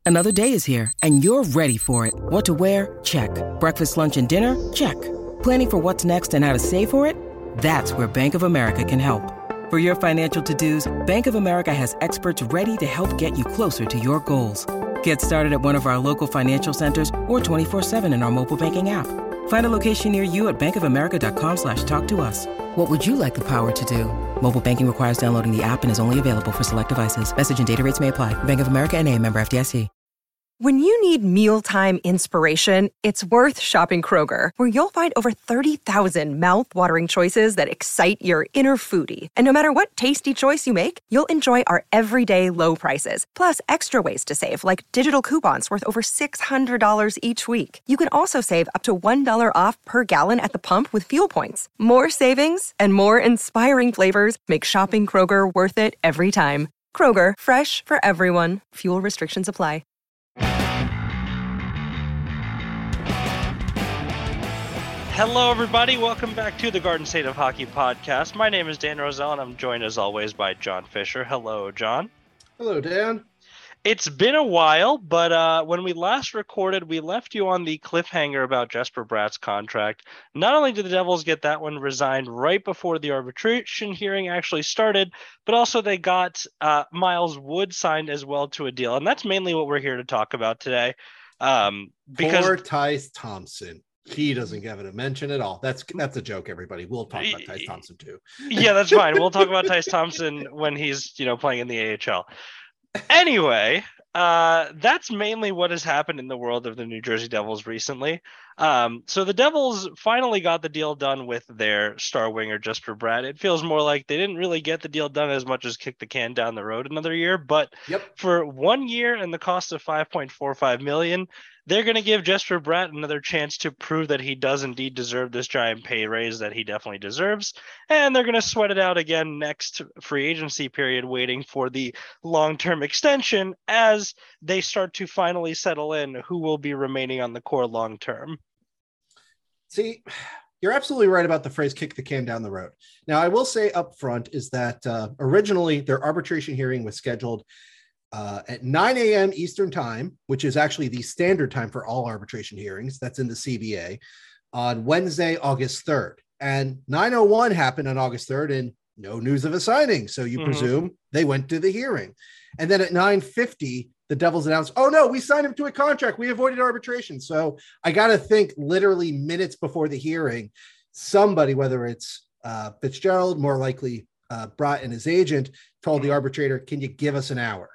Another day is here, and you're ready for it. What to wear? Check. Breakfast, lunch, and dinner? Check. Planning for what's next and how to save for it? That's where Bank of America can help. For your financial to-dos, Bank of America has experts ready to help get you closer to your goals. Get started at one of our local financial centers or 24/7 in our mobile banking app. Find a location near you at bankofamerica.com/talktous. What would you like the power to do? Mobile banking requires downloading the app and is only available for select devices. Message and data rates may apply. Bank of America N.A., member FDIC. When you need mealtime inspiration, it's worth shopping Kroger, where you'll find over 30,000 mouth-watering choices that excite your inner foodie. And no matter what tasty choice you make, you'll enjoy our everyday low prices, plus extra ways to save, like digital coupons worth over $600 each week. You can also save up to $1 off per gallon at the pump with fuel points. More savings and more inspiring flavors make shopping Kroger worth it every time. Kroger, fresh for everyone. Fuel restrictions apply. Hello, everybody. Welcome back to the Garden State of Hockey podcast. My name is Dan Roselle, and I'm joined, as always, by John Fisher. Hello, John. Hello, Dan. It's been a while, but when we last recorded, we left you on the cliffhanger about Jesper Bratt's contract. Not only did the Devils get that one resigned right before the arbitration hearing actually started, but also they got Miles Wood signed as well to a deal. And that's mainly what we're here to talk about today. Because poor Tyce Thompson. He doesn't give it a mention at all. That's a joke, everybody. We'll talk about Tyce Thompson too. Yeah, that's fine. We'll talk about Tyce Thompson when he's, playing in the AHL. Anyway, that's mainly what has happened in the world of the New Jersey Devils recently. So the Devils finally got the deal done with their star winger, Jesper Bratt. It feels more like they didn't really get the deal done as much as kick the can down the road another year. But For 1 year and the cost of $5.45 million, they're going to give Jesper Bratt another chance to prove that he does indeed deserve this giant pay raise that he definitely deserves. And they're going to sweat it out again next free agency period, waiting for the long-term extension as they start to finally settle in who will be remaining on the core long-term. See, you're absolutely right about the phrase kick the can down the road. Now, I will say up front is that originally their arbitration hearing was scheduled at 9 a.m. Eastern time, which is actually the standard time for all arbitration hearings. That's in the CBA on Wednesday, August 3rd. And 9:01 happened on August 3rd and no news of a signing. So you presume they went to the hearing. And then at 9:50, the Devils announced, oh no, we signed him to a contract. We avoided arbitration. So I got to think literally minutes before the hearing, somebody, whether it's Fitzgerald, more likely Bratt and his agent, told the arbitrator, can you give us an hour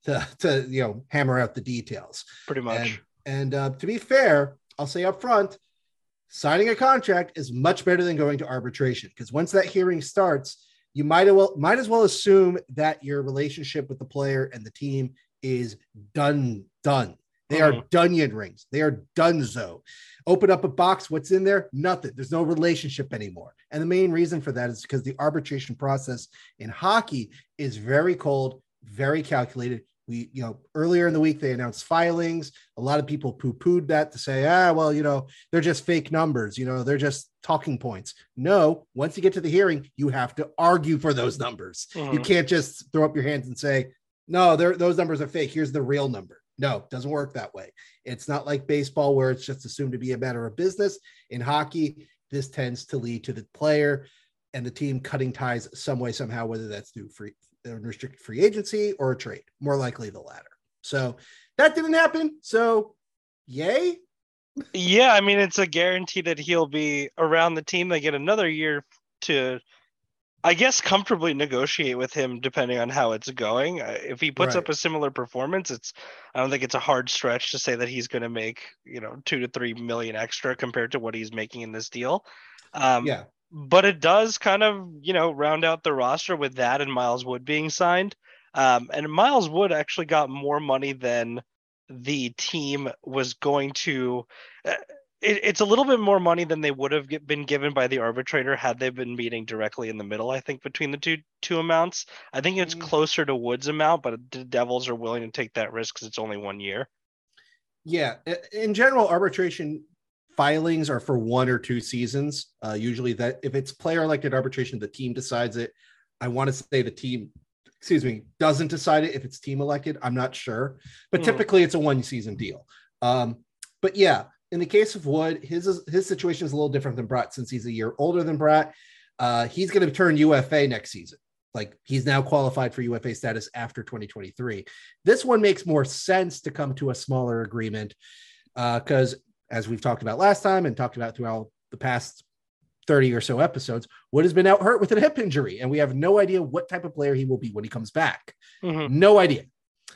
to hammer out the details? Pretty much. And to be fair, I'll say up front, signing a contract is much better than going to arbitration, because once that hearing starts, you might as well assume that your relationship with the player and the team is done. They are Dunyan rings. They are donezo. Open up a box. What's in there? Nothing. There's no relationship anymore. And the main reason for that is because the arbitration process in hockey is very cold, very calculated. We, earlier in the week, they announced filings. A lot of people poo-pooed that to say, they're just fake numbers. They're just talking points. No, once you get to the hearing, you have to argue for those numbers. You can't just throw up your hands and say, no, those numbers are fake. Here's the real number. No, it doesn't work that way. It's not like baseball where it's just assumed to be a matter of business. In hockey, this tends to lead to the player and the team cutting ties some way, somehow, whether that's through restricted free agency or a trade, more likely the latter. So that didn't happen. So yay. Yeah. I mean, it's a guarantee that he'll be around the team. They get another year to, I guess, comfortably negotiate with him depending on how it's going. If he puts up a similar performance, I don't think it's a hard stretch to say that he's going to make, 2 to 3 million extra compared to what he's making in this deal. But it does kind of, round out the roster with that and Miles Wood being signed. And Miles Wood actually got more money than the team was going to. It's a little bit more money than they would have been given by the arbitrator had they been meeting directly in the middle, I think, between the two amounts. I think it's closer to Wood's amount, but the Devils are willing to take that risk because it's only 1 year. Yeah. In general, arbitration filings are for 1 or 2 seasons. Usually that if it's player elected arbitration, the team decides it. I want to say the team doesn't decide it if it's team elected. I'm not sure, but typically it's a 1-season deal. But yeah, in the case of Wood, his situation is a little different than Bratt since he's a year older than Bratt. He's going to turn UFA next season. Like he's now qualified for UFA status after 2023. This one makes more sense to come to a smaller agreement because as we've talked about last time and talked about throughout the past 30 or so episodes, Wood has been out hurt with a hip injury, and we have no idea what type of player he will be when he comes back. No idea.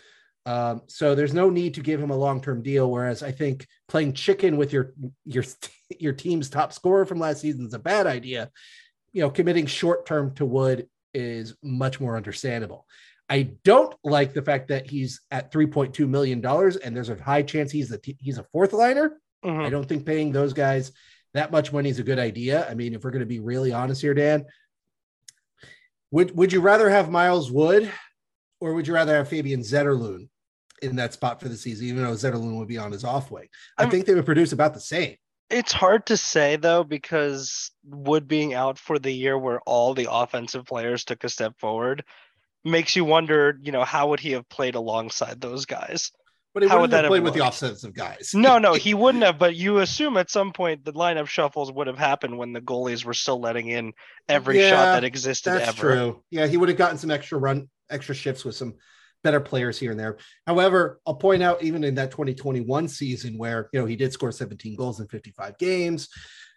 So there's no need to give him a long-term deal. Whereas I think playing chicken with your team's top scorer from last season is a bad idea. You know, committing short-term to Wood is much more understandable. I don't like the fact that he's at $3.2 million and there's a high chance he's a fourth liner. I don't think paying those guys that much money is a good idea. I mean, if we're going to be really honest here, Dan, would you rather have Miles Wood or would you rather have Fabian Zetterlund in that spot for the season, even though Zetterlund would be on his off wing? I think they would produce about the same. It's hard to say, though, because Wood being out for the year where all the offensive players took a step forward makes you wonder, how would he have played alongside those guys? But he wouldn't have played with the offensive guys. No, he wouldn't have. But you assume at some point the lineup shuffles would have happened when the goalies were still letting in every shot that existed ever. That's true. Yeah, he would have gotten some extra shifts with some better players here and there. However, I'll point out even in that 2021 season where, he did score 17 goals in 55 games,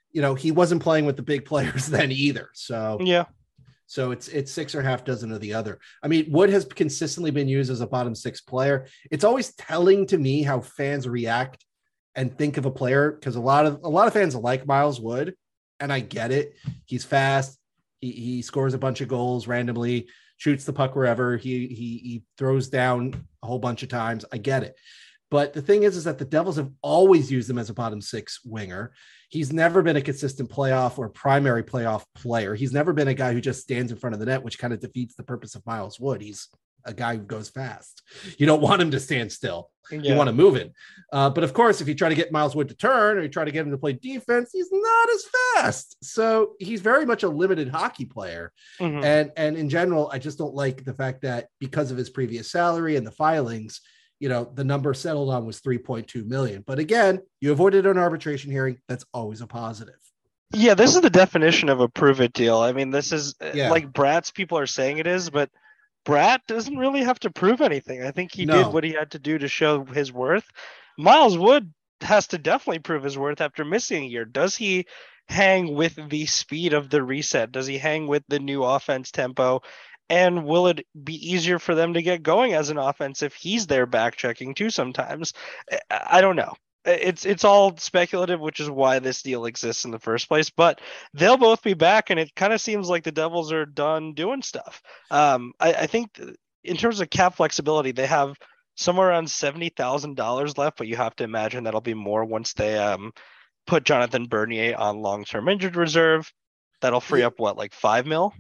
he wasn't playing with the big players then either. So, yeah. So it's 6 or half dozen of the other. I mean, Wood has consistently been used as a bottom 6 player. It's always telling to me how fans react and think of a player, because a lot of fans like Miles Wood, and I get it. He's fast. He scores a bunch of goals randomly, shoots the puck wherever. He throws down a whole bunch of times. I get it. But the thing is that the Devils have always used him as a bottom 6 winger. He's never been a consistent playoff or primary playoff player. He's never been a guy who just stands in front of the net, which kind of defeats the purpose of Miles Wood. He's a guy who goes fast. You don't want him to stand still. You want to move it. But of course, if you try to get Miles Wood to turn or you try to get him to play defense, he's not as fast. So he's very much a limited hockey player. And in general, I just don't like the fact that because of his previous salary and the filings, the number settled on was 3.2 million. But again, you avoided an arbitration hearing. That's always a positive. Yeah, this is the definition of a prove it deal. I mean, this is like Bratt's people are saying it is, but Bratt doesn't really have to prove anything. I think he did what he had to do to show his worth. Miles Wood has to definitely prove his worth after missing a year. Does he hang with the speed of the reset? Does he hang with the new offense tempo? And will it be easier for them to get going as an offense if he's there back checking too sometimes? I don't know. It's all speculative, which is why this deal exists in the first place. But they'll both be back, and it kind of seems like the Devils are done doing stuff. I think in terms of cap flexibility, they have somewhere around $70,000 left, but you have to imagine that'll be more once they put Jonathan Bernier on long-term injured reserve. That'll free up like $5 million?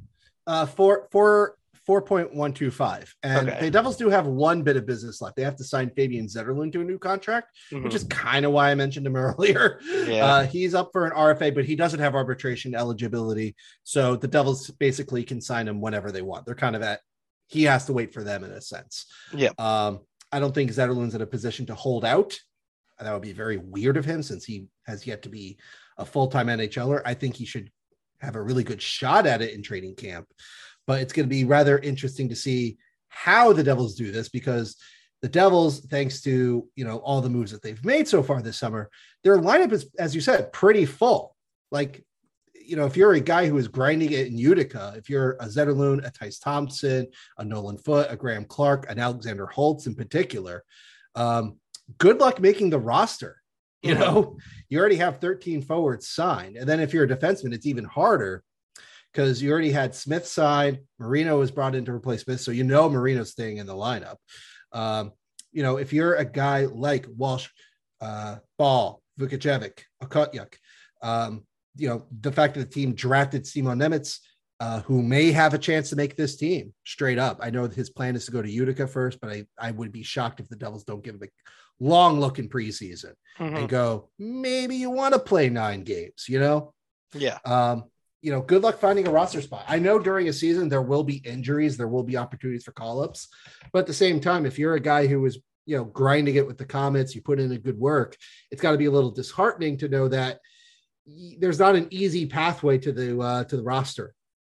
4.125. And the Devils do have one bit of business left. They have to sign Fabian Zetterlund to a new contract, which is kind of why I mentioned him earlier. He's up for an RFA, but he doesn't have arbitration eligibility. So the Devils basically can sign him whenever they want. They're kind of he has to wait for them in a sense. I don't think Zetterlund's in a position to hold out. That would be very weird of him since he has yet to be a full-time NHLer. I think he should have a really good shot at it in training camp. But it's going to be rather interesting to see how the Devils do this, because the Devils, thanks to, all the moves that they've made so far this summer, their lineup is, as you said, pretty full. Like, if you're a guy who is grinding it in Utica, if you're a Zetterlund, a Tyce Thompson, a Nolan Foote, a Graham Clark, an Alexander Holtz in particular, good luck making the roster. You already have 13 forwards signed. And then if you're a defenseman, it's even harder, because you already had Smith signed. Marino was brought in to replace Smith. So, Marino's staying in the lineup. If you're a guy like Walsh, Ball, Vukacevic, Okotyuk, the fact that the team drafted Simon Nemetz, who may have a chance to make this team straight up. I know his plan is to go to Utica first, but I would be shocked if the Devils don't give him a long look in preseason and go, maybe you want to play 9 games, good luck finding a roster spot. I know during a season there will be injuries, there will be opportunities for call-ups, but at the same time, if you're a guy who is grinding it with the Comets, you put in a good work, it's got to be a little disheartening to know that there's not an easy pathway to the roster.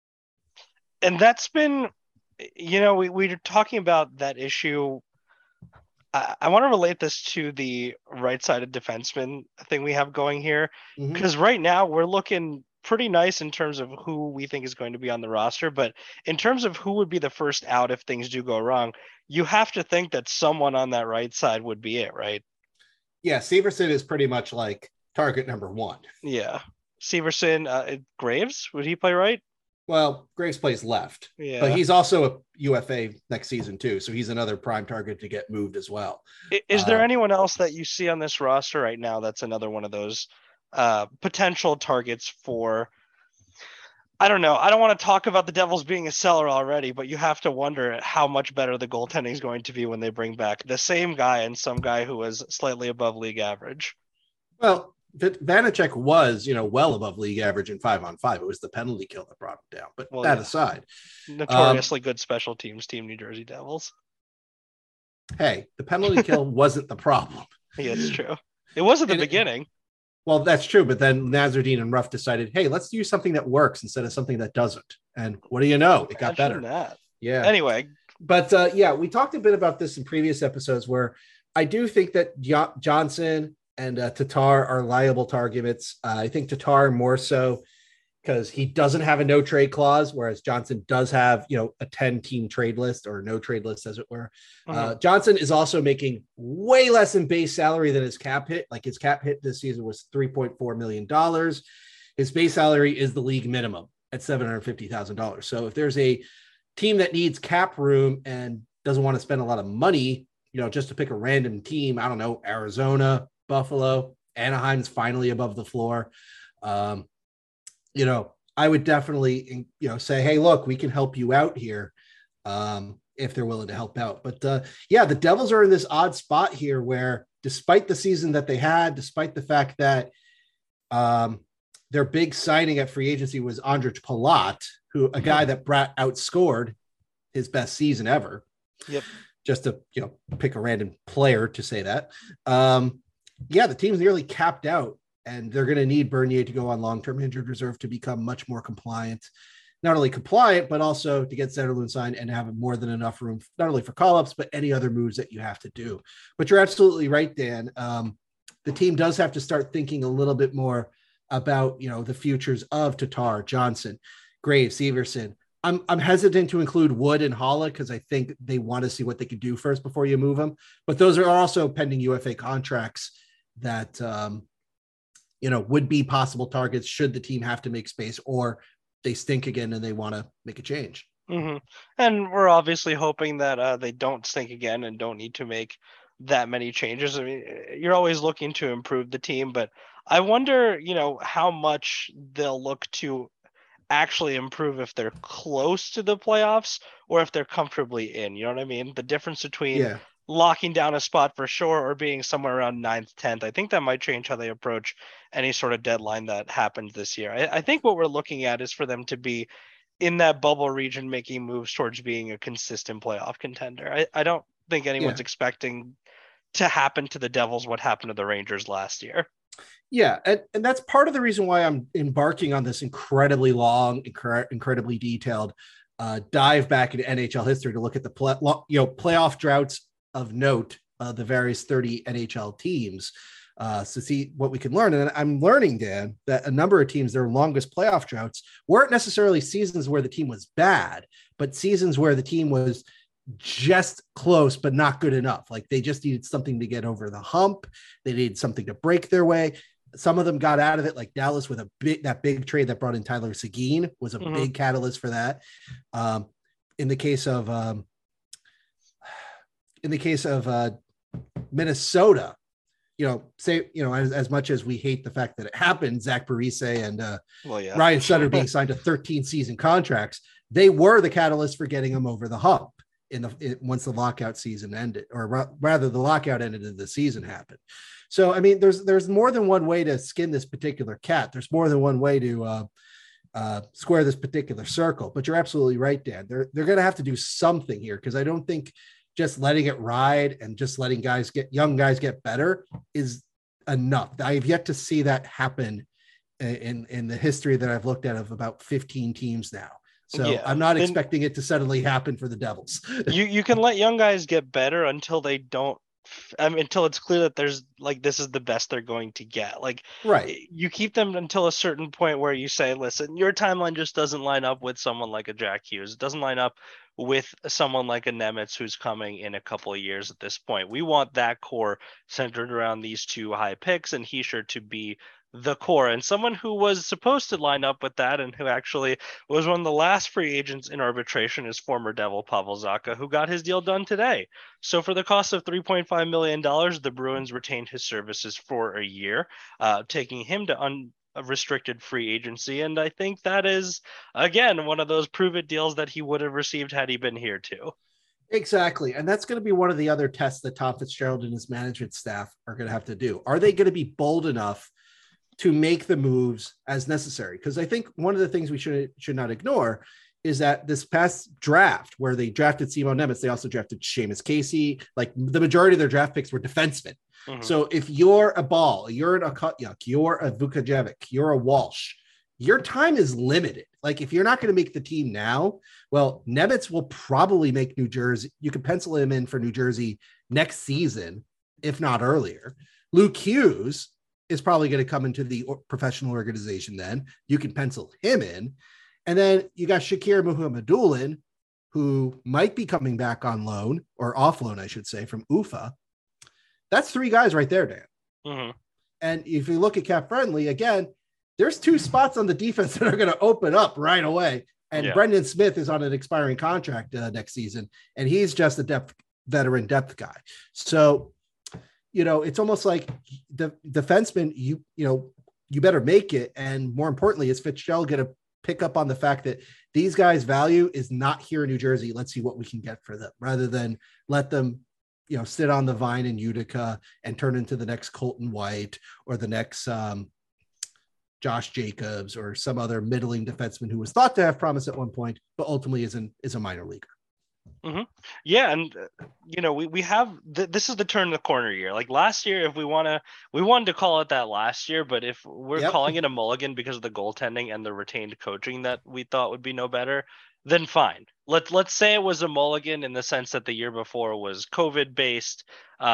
And that's been, we're talking about that issue. I want to relate this to the right-sided defenseman thing we have going here, because right now we're looking pretty nice in terms of who we think is going to be on the roster. But in terms of who would be the first out if things do go wrong, you have to think that someone on that right side would be it, right? Yeah, Severson is pretty much like target number one. Yeah. Severson, Graves, would he play right? Well, Graves plays left, but he's also a UFA next season too. So he's another prime target to get moved as well. Is there anyone else that you see on this roster right now that's another one of those potential targets for, I don't know. I don't want to talk about the Devils being a seller already, but you have to wonder how much better the goaltending is going to be when they bring back the same guy and some guy who was slightly above league average. Well, Vanacek was, well above league average in 5-on-5. It was the penalty kill that brought him down. But aside, notoriously good special teams team, New Jersey Devils. Hey, the penalty kill wasn't the problem. Yeah, it's true. It was at the beginning. Well, that's true. But then Nazardine and Ruff decided, hey, let's use something that works instead of something that doesn't. And what do you know? It got better. That. Yeah. Anyway. But we talked a bit about this in previous episodes where I do think that Johnson and Tatar are liable targets. I think Tatar more so because he doesn't have a no trade clause, whereas Johnson does have, a 10-team trade list or no trade list, as it were. Johnson is also making way less in base salary than his cap hit. Like his cap hit this season was $3.4 million. His base salary is the league minimum at $750,000. So if there's a team that needs cap room and doesn't want to spend a lot of money, just to pick a random team, I don't know, Arizona, Buffalo, Anaheim's finally above the floor. I would definitely, say, hey, look, we can help you out here if they're willing to help out. But the Devils are in this odd spot here where despite the season that they had, despite the fact that their big signing at free agency was Ondrej Palat, a guy that Bratt outscored his best season ever. Yep. Just to, pick a random player to say that. The team's nearly capped out. And they're going to need Bernier to go on long-term injured reserve to become much more compliant, not only compliant, but also to get Zetterlund signed and have more than enough room, not only for call-ups, but any other moves that you have to do. But you're absolutely right, Dan. The team does have to start thinking a little bit more about, the futures of Tatar, Johnson, Graves, Severson. I'm hesitant to include Wood and Holla because I think they want to see what they can do first before you move them. But those are also pending UFA contracts that, would be possible targets should the team have to make space or they stink again and they want to make a change. Mm-hmm. And we're obviously hoping that they don't stink again and don't need to make that many changes. I mean, you're always looking to improve the team, but I wonder, how much they'll look to actually improve if they're close to the playoffs or if they're comfortably in, you know what I mean? The difference between locking down a spot for sure or being somewhere around 9th, 10th. I think that might change how they approach any sort of deadline that happens this year. I think what we're looking at is for them to be in that bubble region, making moves towards being a consistent playoff contender. I don't think anyone's expecting to happen to the Devils what happened to the Rangers last year. Yeah, and that's part of the reason why I'm embarking on this incredibly long, incredibly detailed dive back into NHL history to look at the playoff droughts of note, the various 30 NHL teams, to see what we can learn. And I'm learning, Dan, that a number of teams, their longest playoff droughts weren't necessarily seasons where the team was bad, but seasons where the team was just close, but not good enough. Like they just needed something to get over the hump. They needed something to break their way. Some of them got out of it, like Dallas with that big trade that brought in Tyler Seguin was a big catalyst for that. In the case of Minnesota, as much as we hate the fact that it happened, Zach Parise and Ryan Sutter being signed to 13 season contracts, they were the catalyst for getting them over the hump once the lockout season ended, or rather the lockout ended and the season happened. So, I mean, there's more than one way to skin this particular cat. There's more than one way to square this particular circle. But you're absolutely right, Dan. They're going to have to do something here, because I don't think just letting it ride and just letting young guys get better is enough. I have yet to see that happen in the history that I've looked at of about 15 teams now. So yeah, I'm not expecting it to suddenly happen for the Devils. you can let young guys get better until they don't. Until it's clear that there's like, this is the best they're going to get. Like, right. You keep them until a certain point where you say, listen, your timeline just doesn't line up with someone like a Jack Hughes. It doesn't line up with someone like a Nemitz who's coming in a couple of years at this point. We want that core centered around these two high picks, and Hischier to be the core, and someone who was supposed to line up with that and who actually was one of the last free agents in arbitration is former Devil Pavel Zacha, who got his deal done today. So for the cost of $3.5 million, the Bruins retained his services for a year, taking him to unrestricted free agency. And I think that is, again, one of those prove-it deals that he would have received had he been here too. Exactly. And that's going to be one of the other tests that Tom Fitzgerald and his management staff are going to have to do. Are they going to be bold enough to make the moves as necessary? Because I think one of the things we should not ignore is that this past draft, where they drafted Simon Nemitz, they also drafted Seamus Casey. Like, the majority of their draft picks were defensemen. Mm-hmm. So if you're a Ball, you're an Akutyuk, you're a Vukajevic, you're a Walsh, your time is limited. Like, if you're not going to make the team now, well, Nemitz will probably make New Jersey. You can pencil him in for New Jersey next season, if not earlier. Luke Hughes is probably going to come into the professional organization then. You can pencil him in. And then you got Shakir Muhammadulin, who might be coming back on loan, or off loan, I should say, from UFA. That's three guys right there, Dan. Mm-hmm. And if you look at Cap Friendly, again, there's two spots on the defense that are going to open up right away. And Brendan Smith is on an expiring contract next season, and he's just a veteran depth guy. So, it's almost like the defenseman, you better make it. And more importantly, is Fitzgerald going to pick up on the fact that these guys' value is not here in New Jersey? Let's see what we can get for them, rather than let them, sit on the vine in Utica and turn into the next Colton White or the next Josh Jacobs or some other middling defenseman who was thought to have promise at one point, but ultimately is a minor leaguer. Mm-hmm. Yeah, and we have this is the turn the corner year. Like last year, if we wanted to call it that last year, but if we're calling it a mulligan because of the goaltending and the retained coaching that we thought would be no better, then fine. Let's say it was a mulligan in the sense that the year before was COVID based.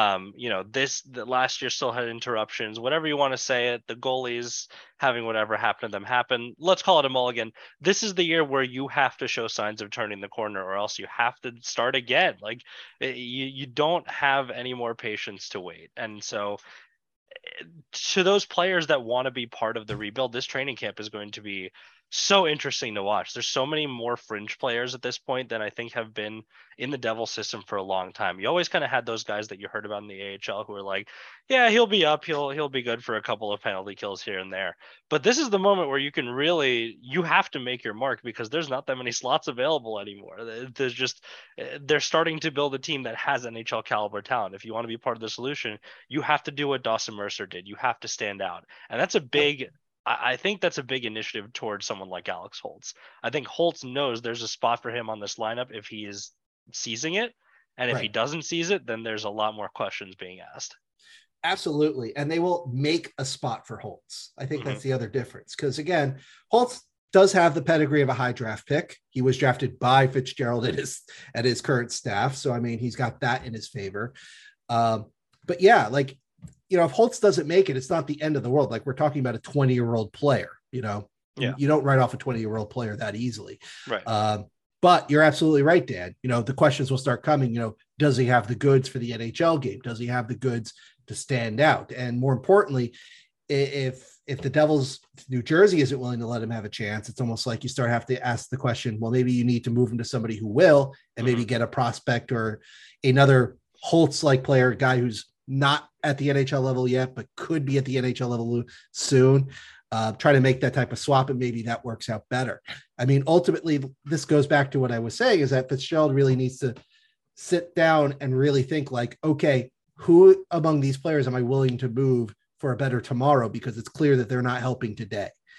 The last year still had interruptions, whatever you want to say it, the goalies having whatever happened to them happen. Let's call it a mulligan. This is the year where you have to show signs of turning the corner, or else you have to start again. Like, you don't have any more patience to wait. And so to those players that want to be part of the rebuild, this training camp is going to be so interesting to watch. There's so many more fringe players at this point than I think have been in the Devil system for a long time. You always kind of had those guys that you heard about in the AHL who are like, yeah, he'll be up. He'll be good for a couple of penalty kills here and there. But this is the moment where you have to make your mark, because there's not that many slots available anymore. They're starting to build a team that has NHL caliber talent. If you want to be part of the solution, you have to do what Dawson Mercer did. You have to stand out. And that's I think that's a big initiative towards someone like Alex Holtz. I think Holtz knows there's a spot for him on this lineup if he is seizing it. And if he doesn't seize it, then there's a lot more questions being asked. Absolutely. And they will make a spot for Holtz. I think that's the other difference. Because again, Holtz does have the pedigree of a high draft pick. He was drafted by Fitzgerald at his current staff. So, I mean, he's got that in his favor. But yeah, like, if Holtz doesn't make it, it's not the end of the world. Like, we're talking about a 20-year-old player, you don't write off a 20-year-old player that easily. Right. But you're absolutely right, Dan. The questions will start coming, does he have the goods for the NHL game? Does he have the goods to stand out? And more importantly, if the Devils, New Jersey isn't willing to let him have a chance, it's almost like you have to ask the question, well, maybe you need to move him to somebody who will, and maybe get a prospect or another Holtz-like player, a guy who's not at the NHL level yet, but could be at the NHL level soon. Try to make that type of swap, and maybe that works out better. I mean, ultimately, this goes back to what I was saying, is that Fitzgerald really needs to sit down and really think like, okay, who among these players am I willing to move for a better tomorrow? Because it's clear that they're not helping today.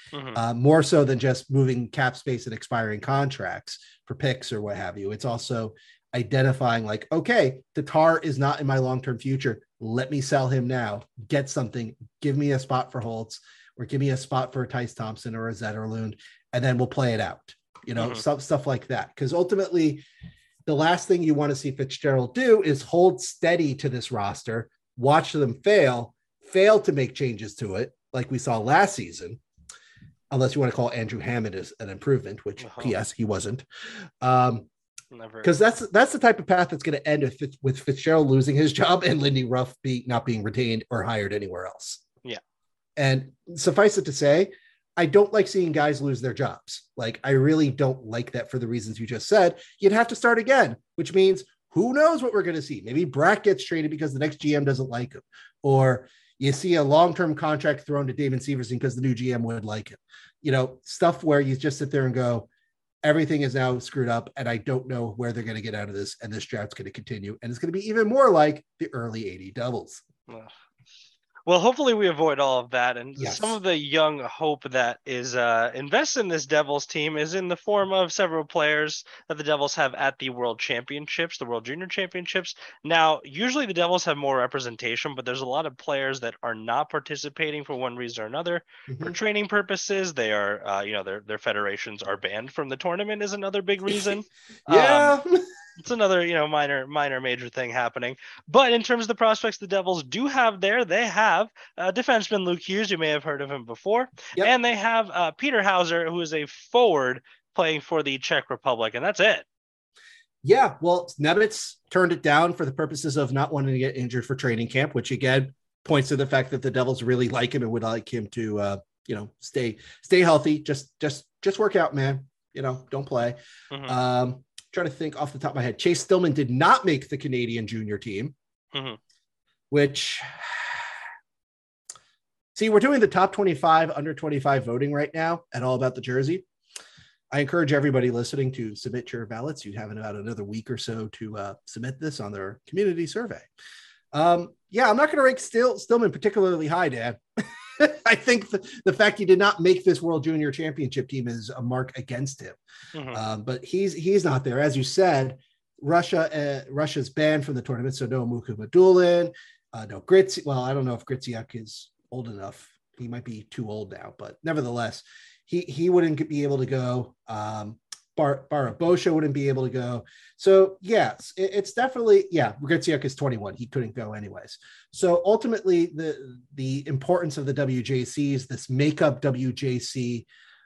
more so than just moving cap space and expiring contracts for picks or what have you. It's also identifying like, okay, Tatar is not in my long-term future. Let me sell him now, get something, give me a spot for Holtz, or give me a spot for a Tice Thompson or a Zetterlund, and then we'll play it out, stuff like that. Because ultimately, the last thing you want to see Fitzgerald do is hold steady to this roster, watch them fail to make changes to it, like we saw last season, unless you want to call Andrew Hammond as an improvement, which P.S. he wasn't. Because that's the type of path that's going to end with Fitzgerald losing his job and Lindy Ruff not being retained or hired anywhere else. Yeah. And suffice it to say, I don't like seeing guys lose their jobs. Like, I really don't like that for the reasons you just said. You'd have to start again, which means who knows what we're going to see. Maybe Brack gets traded because the next GM doesn't like him, or you see a long-term contract thrown to Damon Severson because the new GM would like him. Stuff where you just sit there and go, everything is now screwed up, and I don't know where they're going to get out of this, and this draft's going to continue, and it's going to be even more like the early 80 doubles. Well, hopefully we avoid all of that. And some of the young hope that is invested in this Devils team is in the form of several players that the Devils have at the World Championships, the World Junior Championships. Now, usually the Devils have more representation, but there's a lot of players that are not participating for one reason or another. For training purposes, they are, their federations are banned from the tournament is another big reason. It's another, minor, major thing happening. But in terms of the prospects the Devils do have there, they have defenseman Luke Hughes. You may have heard of him before. Yep. And they have Peter Hauser, who is a forward playing for the Czech Republic. And that's it. Yeah, well, Nemec turned it down for the purposes of not wanting to get injured for training camp, which again points to the fact that the Devils really like him and would like him to, stay healthy. Just work out, man. Don't play. Trying to think off the top of my head. Chase Stillman did not make the Canadian junior team, which, see, we're doing the top 25 under 25 voting right now at All About the Jersey. I encourage everybody listening to submit your ballots. You have about another week or so to submit this on their community survey. I'm not going to rank Stillman particularly high, Dan. I think the fact he did not make this World Junior Championship team is a mark against him. But he's not there. As you said, Russia's banned from the tournament, so no Muka Madulin, no Gritz. Well, I don't know if Gritziak is old enough. He might be too old now, but nevertheless, he wouldn't be able to go. Barabosha wouldn't be able to go. So yes, it's definitely, Gritziak is 21. He couldn't go anyways. So ultimately the importance of the WJCs, this makeup WJC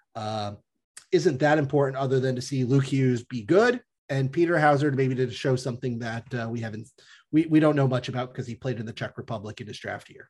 isn't that important other than to see Luke Hughes be good and Peter Hauser maybe to show something that we don't know much about because he played in the Czech Republic in his draft year.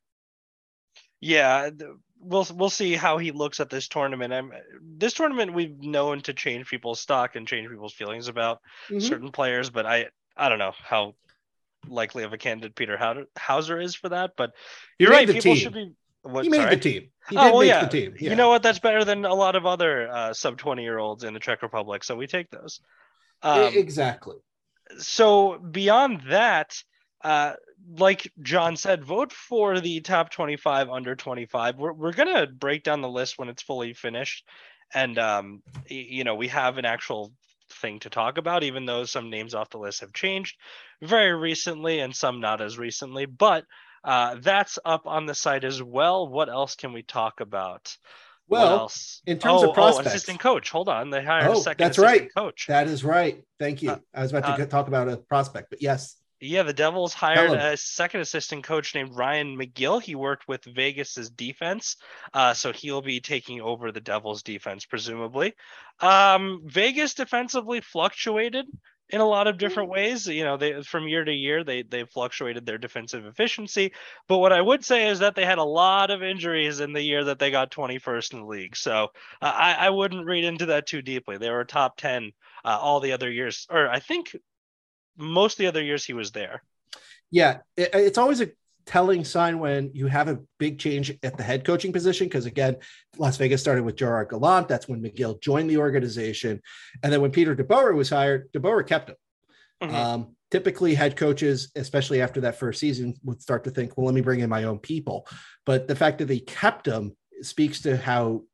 Yeah, we'll see how he looks at this tournament. This tournament we've known to change people's stock and change people's feelings about certain players, but I don't know how likely of a candidate Peter Hauser is for that. But you're right, people should be. He made the team. He did make the team. Yeah. You know what? That's better than a lot of other sub 20-year-olds in the Czech Republic, so we take those. Exactly. So beyond that. Like John said, vote for the top 25 under 25. We're going to break down the list when it's fully finished. And, we have an actual thing to talk about, even though some names off the list have changed very recently and some not as recently. But that's up on the site as well. What else can we talk about? Well, in terms of prospects. Assistant coach. Hold on. They hired a second assistant coach. That is right. Thank you. I was about to talk about a prospect, but yes. Yeah, the Devils hired a second assistant coach named Ryan McGill. He worked with Vegas's defense, so he'll be taking over the Devils' defense, presumably. Vegas defensively fluctuated in a lot of different ways. They from year to year, they fluctuated their defensive efficiency. But what I would say is that they had a lot of injuries in the year that they got 21st in the league. So I wouldn't read into that too deeply. They were top 10 all the other years, or I think most of the other years he was there. Yeah, it's always a telling sign when you have a big change at the head coaching position, because again, Las Vegas started with Gerard Gallant. That's when McGill joined the organization. And then when Peter DeBoer was hired, DeBoer kept him. Typically head coaches, especially after that first season, would start to think, well, let me bring in my own people. But the fact that they kept him speaks to how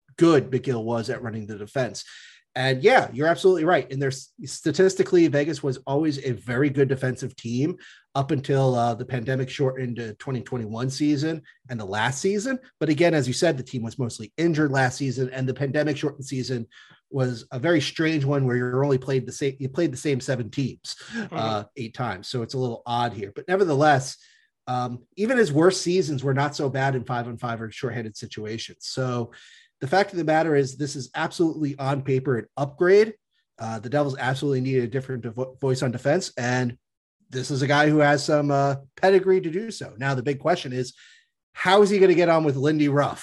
good McGill was at running the defense. And yeah, you're absolutely right. And there's statistically, Vegas was always a very good defensive team up until the pandemic shortened to 2021 season and the last season. But again, as you said, the team was mostly injured last season, and the pandemic shortened season was a very strange one where you played the same 7 teams 8 times. So it's a little odd here, but nevertheless, even his worst seasons were not so bad in 5-on-5 or shorthanded situations. So the fact of the matter is, this is absolutely on paper an upgrade. The Devils absolutely need a different voice on defense, and this is a guy who has some pedigree to do so. Now, the big question is, how is he going to get on with Lindy Ruff?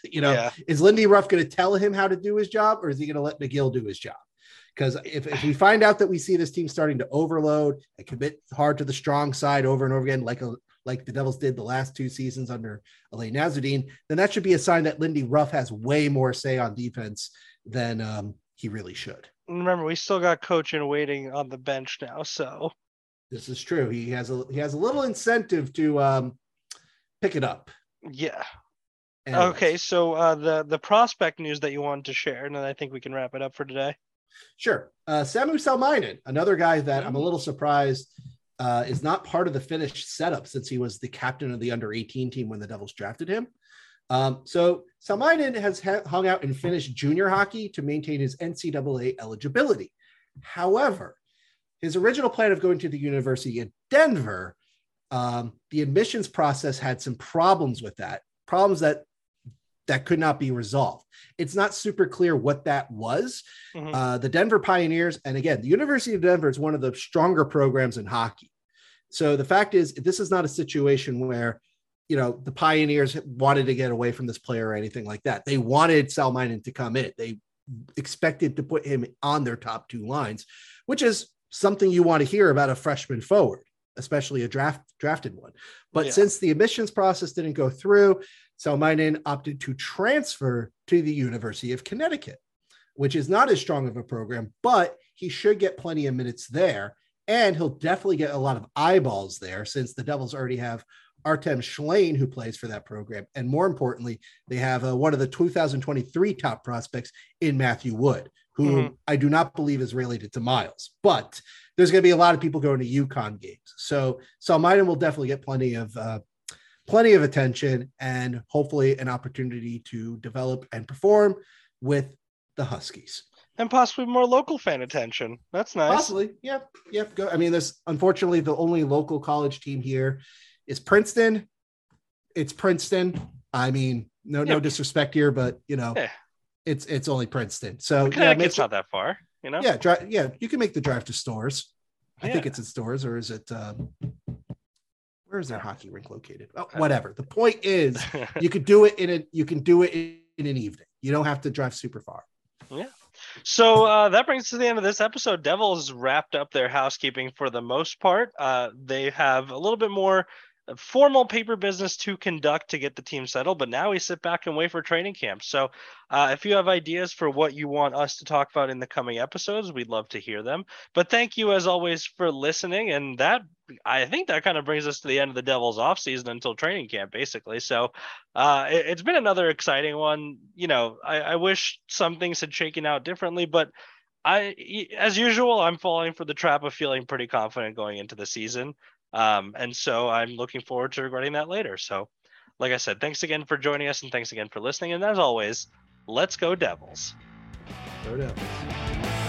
Is Lindy Ruff going to tell him how to do his job, or is he going to let McGill do his job? Because if we find out that we see this team starting to overload and commit hard to the strong side over and over again, like the Devils did the last 2 seasons under Alain Nasruddin, then that should be a sign that Lindy Ruff has way more say on defense than he really should. Remember, we still got Cochin waiting on the bench now, so this is true. He has a little incentive to pick it up. Yeah. Anyways. Okay, so the prospect news that you wanted to share, and then I think we can wrap it up for today. Sure. Samu Salminen, another guy that I'm a little surprised is not part of the Finnish setup, since he was the captain of the under-18 team when the Devils drafted him. So Salminen has hung out in Finnish junior hockey to maintain his NCAA eligibility. However, his original plan of going to the University of Denver, the admissions process had some problems with that, problems that could not be resolved. It's not super clear what that was. The Denver Pioneers, and again, the University of Denver is one of the stronger programs in hockey. So the fact is, this is not a situation where, the Pioneers wanted to get away from this player or anything like that. They wanted Salminen to come in. They expected to put him on their top 2 lines, which is something you want to hear about a freshman forward, especially a drafted one. But since the admissions process didn't go through, Salminen opted to transfer to the University of Connecticut, which is not as strong of a program, but he should get plenty of minutes there. And he'll definitely get a lot of eyeballs there, since the Devils already have Artem Schlane, who plays for that program. And more importantly, they have one of the 2023 top prospects in Matthew Wood, who I do not believe is related to Miles, but there's going to be a lot of people going to UConn games. So Salminen will definitely get plenty of attention, and hopefully an opportunity to develop and perform with the Huskies. And possibly more local fan attention. That's nice. Possibly. Yep. Go. I mean, there's unfortunately the only local college team here is Princeton. It's Princeton. I mean, no disrespect here, but it's only Princeton. So it's not that far, Yeah. You can make the drive to Stores. I think it's in Stores, or is it, where is their hockey rink located? Oh, whatever. The point is, you can do it in an evening. You don't have to drive super far. Yeah. So that brings us to the end of this episode. Devils wrapped up their housekeeping for the most part. They have a little bit more formal paper business to conduct to get the team settled, but now we sit back and wait for training camp. So if you have ideas for what you want us to talk about in the coming episodes, we'd love to hear them. But thank you as always for listening. And I think that kind of brings us to the end of the Devils off season until training camp, basically. So it's been another exciting one. I wish some things had shaken out differently, but as usual, I'm falling for the trap of feeling pretty confident going into the season. And so I'm looking forward to regretting that later. So like I said, thanks again for joining us, and thanks again for listening. And as always, let's go Devils. Go Devils.